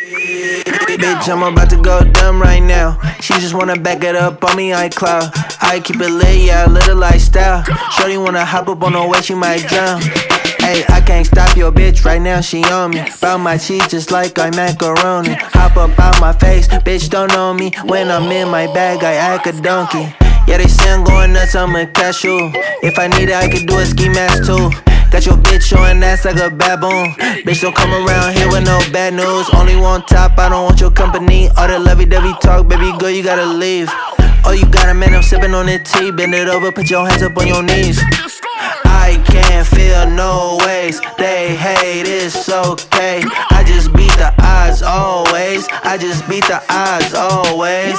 Bitch, I'm about to go dumb right now. She just wanna back it up on me, iCloud. I keep it lit, yeah, a little lifestyle. Shorty wanna hop up on the way, she might drown. Hey, I can't stop your bitch right now, she on me. Bout my cheese just like I'm macaroni. Hop up out my face, bitch don't know me. When I'm in my bag, I act a donkey. Yeah, they say I'm going nuts, I'm a cashew. If I need it, I could do a ski mask too. Got your bitch showing ass like a baboon. Bitch, don't come around here with no bad news. Only one top, I don't want your company. All the lovey-dovey talk, baby girl, you gotta leave. Oh, you got a man, I'm sipping on the tea. Bend it over, put your hands up on your knees. I can't feel no ways. They hate, it's okay. I just beat the odds always. I just beat the odds always.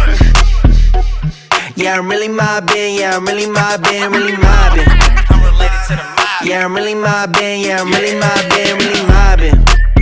Yeah, I'm really mobbing. Yeah, I'm really mobbing, really mobbing. I'm related to the mob. Yeah, I'm really mobbing. Yeah, I'm really mobbing, really mobbing.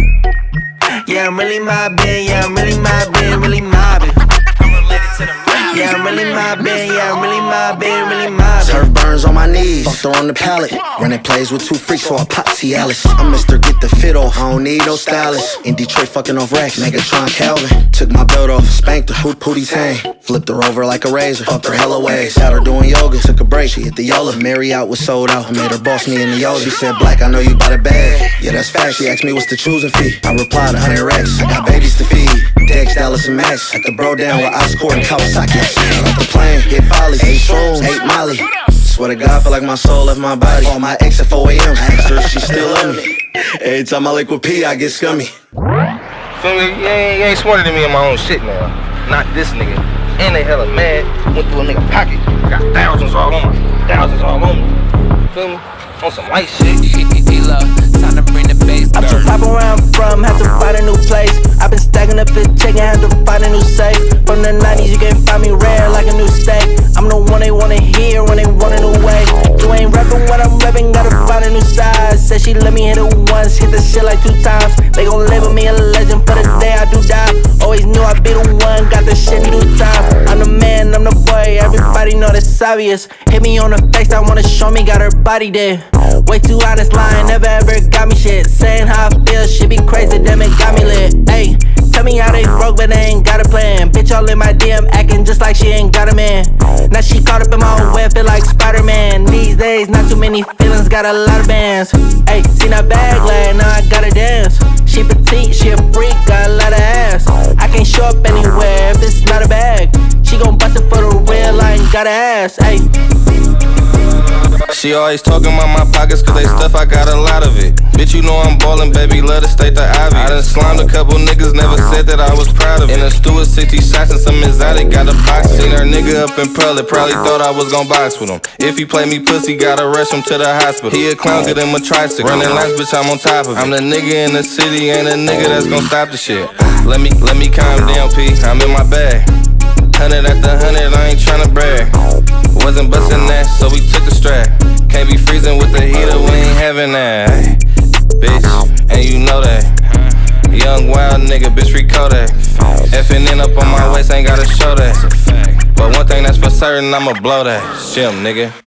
Yeah, I'm really mobbing. Yeah, I'm really mobbing, really mobbing. I'm related to the mob. Yeah, I'm really mobbing. Yeah, I'm really mobbing, really mobbing. Turf burns on my knees, fucked her on the pallet. Running plays with two freaks, so I pop Cialis. I'm Mr. Get the Fit Off, I don't need no stylist. In Detroit, fucking off racks, Megatron Calvin. Took my belt off, spanked her, pootie tang. Flipped her over like a razor, fucked her hella ways. Had her doing yoga, took a break, she hit the Yola. Mary out was sold out, I made her boss me in the Yola. She said, Black, I know you bought a bag. Yeah, that's fact. She asked me what's the choosing fee. I replied, 100 racks. I got babies to feed. Dex, Dallas, and Max. At the bro down with Oscorp and Kawasaki. Off the plane, hit volleys, 8 shrooms, 8 Molly. Swear to God, feel like my soul left my body. All my ex at 4 a.m. I asked her if she still love me. Every time I link with P, I get scummy. Feel me? You ain't smarter than me in my own shit now. Not this nigga. And they hella mad. Went through a nigga pocket. Got thousands all on me. Feel me? On some white shit. Time to bring the bass. I'm too pop where I'm from, have to find a new place. I've been stacking up the check and had to find a new safe. From the 90s, you can find me rare like a new steak. I'm the one they wanna hear when they want a new way. You ain't rapping what I'm rapping, gotta find a new size. Said she let me hit it once, hit the shit like 2 times. They gon' label me a legend for the day I do die. Always knew I'd be the one, got the shit in due time. I'm the man, I'm the boy, everybody know that's obvious. Hit me on the face, I wanna show me, got her body there. Way too honest, lying, never ever got me shit. Saying how I feel, shit be crazy, damn it got me lit. Ayy, tell me how they broke, but they ain't got a plan. Bitch all in my DM, acting just like she ain't got a man. Now she caught up in my own web, feel like Spider-Man. These days, not too many feelings, got a lot of bands. Ayy, seen her bag lad, now I gotta dance. She petite, she a freak, got a lot of ass. I can't show up anywhere if it's not a bag. She gon' bust it for the real, I ain't gotta ask. Ayy. She always talking about my pockets, cause they stuff, I got a lot of it. Bitch, you know I'm ballin', baby, love to state the obvious. I done slimed a couple niggas, never said that I was proud of it. In a stew with 60 shots and some exotic, got a box. Seen her nigga up in Pearl, probably thought I was gon' box with him. If he play me pussy, gotta rush him to the hospital. He a clown, get him a tricycle. Running laps, bitch, I'm on top of it. I'm the nigga in the city, ain't a nigga that's gon' stop the shit. Let me calm down, P, I'm in my bag. 100 after 100, I ain't tryna brag. Wasn't bustin' that, so we took the strap. Can't be freezing with the heater, we ain't having that. Bitch, and you know that. Young wild nigga, bitch, free Kodak. F&N up on my waist, ain't gotta show that. But one thing that's for certain, I'ma blow that. Shim, nigga.